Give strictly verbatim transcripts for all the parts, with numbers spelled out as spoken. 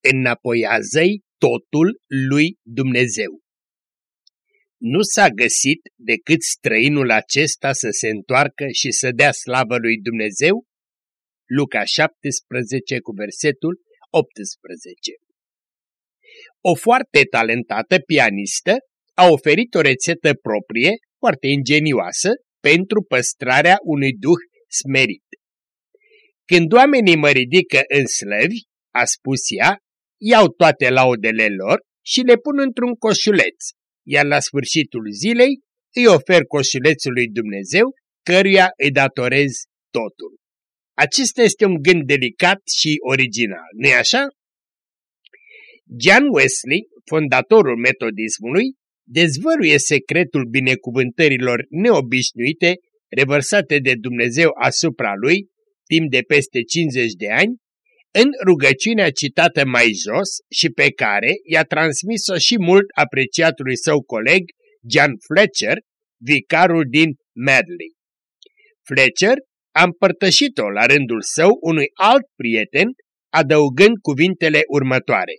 înapoiază-i totul lui Dumnezeu. Nu s-a găsit decât străinul acesta să se întoarcă și să dea slavă lui Dumnezeu? Luca șaptesprezece cu versetul optsprezece. O foarte talentată pianistă a oferit o rețetă proprie, foarte ingenioasă, pentru păstrarea unui duh smerit. Când oamenii mă ridică în slăvi, a spus ea, iau toate laudele lor și le pun într-un coșuleț, iar la sfârșitul zilei îi ofer coșulețul lui Dumnezeu, căruia îi datorez totul. Acesta este un gând delicat și original, nu-i așa? John Wesley, fondatorul metodismului, dezvăluie secretul binecuvântărilor neobișnuite revărsate de Dumnezeu asupra lui timp de peste cincizeci de ani, în rugăciunea citată mai jos și pe care i-a transmis-o și mult apreciatului său coleg John Fletcher, vicarul din Medley. Fletcher a împărtășit-o la rândul său unui alt prieten, adăugând cuvintele următoare: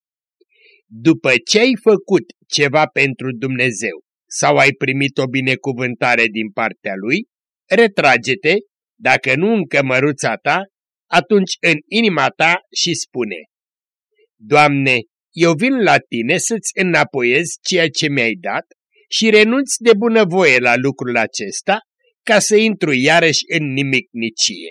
după ce ai făcut ceva pentru Dumnezeu sau ai primit o binecuvântare din partea Lui, retrage-te, dacă nu în cămăruța ta, atunci în inima ta și spune: Doamne, eu vin la Tine să-ți înapoiez ceea ce mi-ai dat și renunț de bunăvoie la lucrul acesta, ca să intru iarăși în nimicnicie.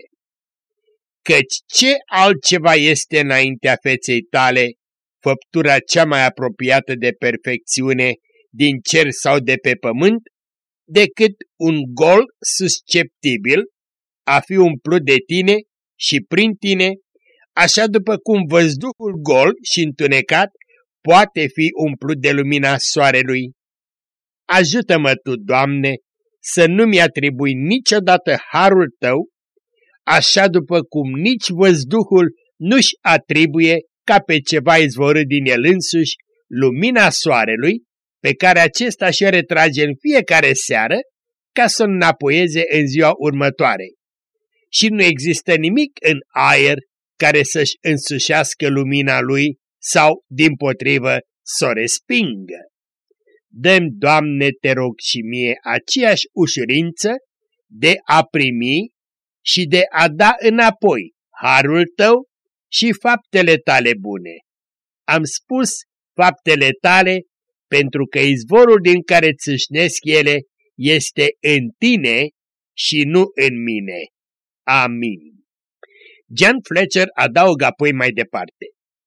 Căci ce altceva este înaintea feței Tale, făptura cea mai apropiată de perfecțiune din cer sau de pe pământ, decât un gol susceptibil a fi umplut de Tine și prin Tine, așa după cum văzduhul gol și întunecat poate fi umplut de lumina soarelui. Ajută-mă Tu, Doamne, să nu-mi atribui niciodată harul Tău, așa după cum nici văzduhul nu-și atribuie ca pe ceva izvorât din el însuși lumina soarelui, pe care acesta și-o retrage în fiecare seară ca să o înapoieze în ziua următoare. Și nu există nimic în aer care să-și însușească lumina lui sau, dimpotrivă, să o respingă. Dă-mi, Doamne, te rog și mie aceeași ușurință de a primi și de a da înapoi harul Tău și faptele Tale bune. Am spus faptele Tale pentru că izvorul din care țâșnesc ele este în Tine și nu în mine. Amin. John Fletcher adaugă apoi mai departe: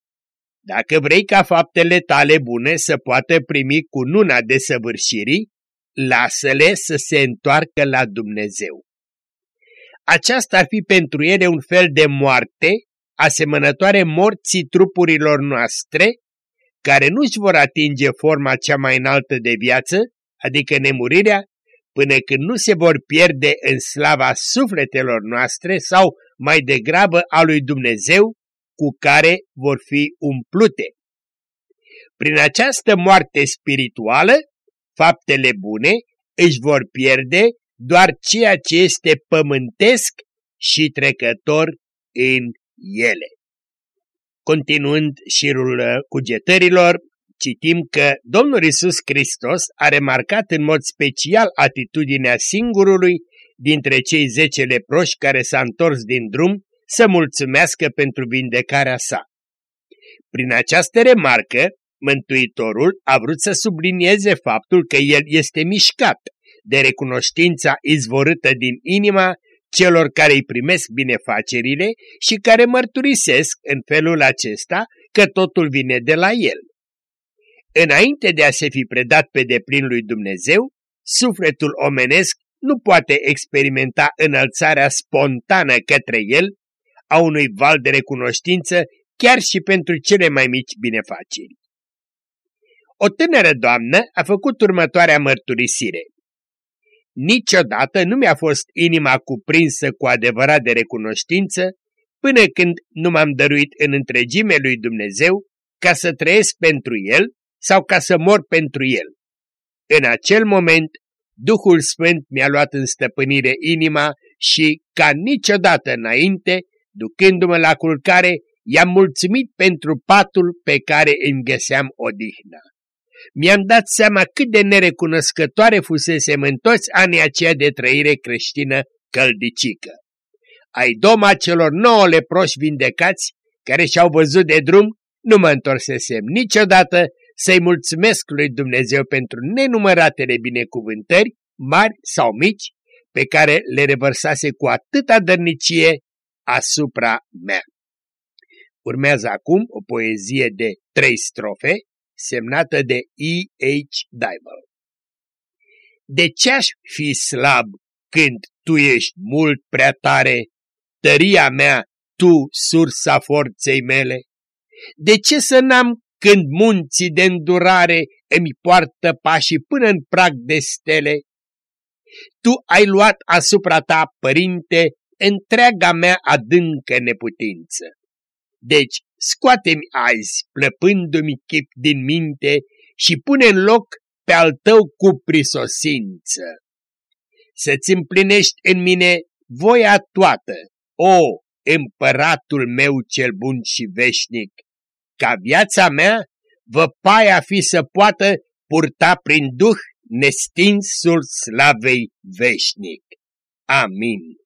dacă vrei ca faptele tale bune să poată primi cununa desăvârșirii, lasă-le să se întoarcă la Dumnezeu. Aceasta ar fi pentru ele un fel de moarte, asemănătoare morții trupurilor noastre, care nu-și vor atinge forma cea mai înaltă de viață, adică nemurirea, până când nu se vor pierde în slava sufletelor noastre sau, mai degrabă, a lui Dumnezeu, cu care vor fi umplute. Prin această moarte spirituală, faptele bune își vor pierde doar ceea ce este pământesc și trecător în ele. Continuând șirul cugetărilor, citim că Domnul Iisus Hristos a remarcat în mod special atitudinea singurului dintre cei zece leproși care s-a întors din drum să mulțumească pentru vindecarea sa. Prin această remarcă, Mântuitorul a vrut să sublinieze faptul că el este mișcat de recunoștința izvorâtă din inima celor care îi primesc binefacerile și care mărturisesc în felul acesta că totul vine de la el. Înainte de a se fi predat pe deplin lui Dumnezeu, sufletul omenesc nu poate experimenta înălțarea spontană către el a unui val de recunoștință chiar și pentru cele mai mici binefaceri. O tânără doamnă a făcut următoarea mărturisire: niciodată nu mi-a fost inima cuprinsă cu adevărat de recunoștință până când nu m-am dăruit în întregime lui Dumnezeu ca să trăiesc pentru El sau ca să mor pentru El. În acel moment, Duhul Sfânt mi-a luat în stăpânire inima și, ca niciodată înainte, ducându-mă la culcare, i-am mulțumit pentru patul pe care îmi găseam odihna. Mi-am dat seama cât de nerecunoscătoare fusesem în toți anii aceia de trăire creștină căldicică. Ai doma celor nouă leproși vindecați care și-au văzut de drum, nu mă întorsesem niciodată să-i mulțumesc lui Dumnezeu pentru nenumăratele binecuvântări, mari sau mici, pe care le revărsase cu atâta dărnicie asupra mea. Urmează acum o poezie de trei strofe, semnată de E H Dibble. De ce-aș fi slab când tu ești mult prea tare, tăria mea, tu, sursa forței mele? De ce să n-am când munții de îndurare îmi poartă pașii până în prag de stele? Tu ai luat asupra ta, Părinte, întreaga mea adâncă neputință. Deci, scoate-mi azi, plăpându-mi chip din minte, și pune în loc pe al tău cu prisosință. Să-ți împlinești în mine voia toată, o, împăratul meu cel bun și veșnic, ca viața mea văpaia fi să poată purta prin duh nestinsul slavei veșnic. Amin.